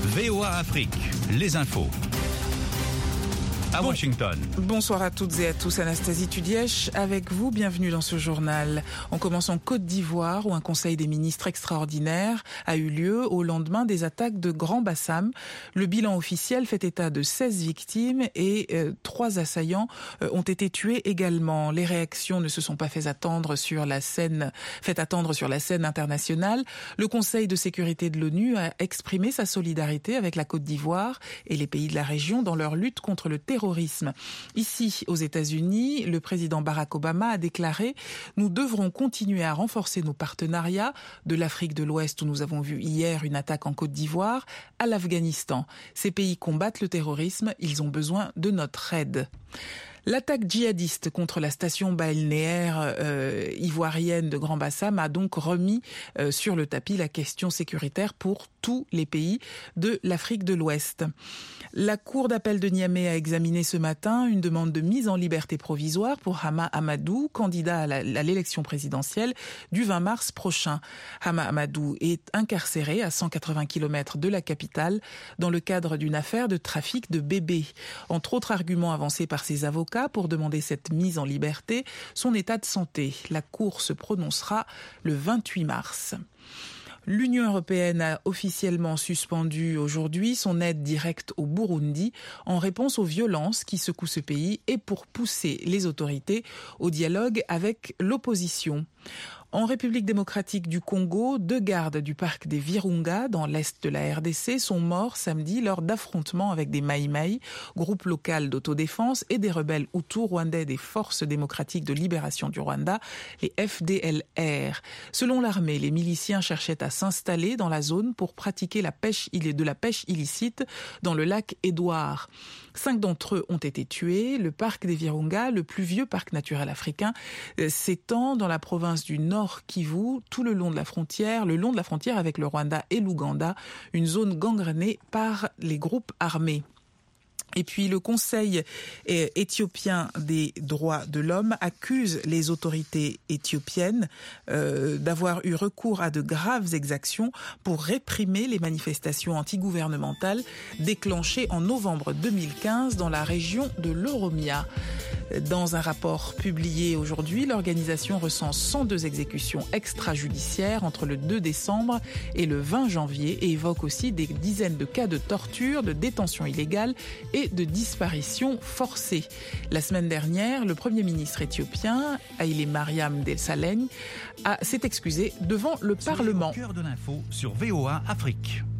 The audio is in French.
VOA Afrique, les infos. À Washington. Bonsoir à toutes et à tous, Anastasie Tudièche avec vous, bienvenue dans ce journal. On commence en Côte d'Ivoire où un conseil des ministres extraordinaire a eu lieu au lendemain des attaques de Grand Bassam. Le bilan officiel fait état de 16 victimes et 3 assaillants ont été tués également. Les réactions ne se sont pas fait attendre sur la scène internationale. Le Conseil de sécurité de l'ONU a exprimé sa solidarité avec la Côte d'Ivoire et les pays de la région dans leur lutte contre le terrorisme. Ici, aux États-Unis, le président Barack Obama a déclaré « Nous devrons continuer à renforcer nos partenariats de l'Afrique de l'Ouest où nous avons vu hier une attaque en Côte d'Ivoire à l'Afghanistan. Ces pays combattent le terrorisme, ils ont besoin de notre aide. » L'attaque djihadiste contre la station balnéaire ivoirienne de Grand Bassam a donc remis sur le tapis la question sécuritaire pour tous les pays de l'Afrique de l'Ouest. La Cour d'appel de Niamey a examiné ce matin une demande de mise en liberté provisoire pour Hama Amadou, candidat à l'élection présidentielle du 20 mars prochain. Hama Amadou est incarcéré à 180 km de la capitale dans le cadre d'une affaire de trafic de bébés. Entre autres arguments avancés par ses avocats pour demander cette mise en liberté, son état de santé. La Cour se prononcera le 28 mars. L'Union européenne a officiellement suspendu aujourd'hui son aide directe au Burundi en réponse aux violences qui secouent ce pays et pour pousser les autorités au dialogue avec l'opposition. En République démocratique du Congo, 2 gardes du parc des Virunga, dans l'est de la RDC, sont morts samedi lors d'affrontements avec des Maï-Maï, groupe local d'autodéfense, et des rebelles hutus rwandais des Forces démocratiques de libération du Rwanda, les FDLR. Selon l'armée, les miliciens cherchaient à s'installer dans la zone pour pratiquer de la pêche illicite dans le lac Édouard. 5 d'entre eux ont été tués. Le parc des Virunga, le plus vieux parc naturel africain, s'étend dans la province du Nord Kivu, tout le long de la frontière avec le Rwanda et l'Ouganda, une zone gangrénée par les groupes armés. Et puis le Conseil éthiopien des droits de l'homme accuse les autorités éthiopiennes d'avoir eu recours à de graves exactions pour réprimer les manifestations antigouvernementales déclenchées en novembre 2015 dans la région de l'Oromia. Dans un rapport publié aujourd'hui, l'organisation recense 102 exécutions extrajudiciaires entre le 2 décembre et le 20 janvier et évoque aussi des dizaines de cas de torture, de détention illégale et de disparition forcée. La semaine dernière, le Premier ministre éthiopien, Haïlé Mariam Desalegn, s'est excusé devant le Parlement. Au cœur de l'info sur VOA Afrique.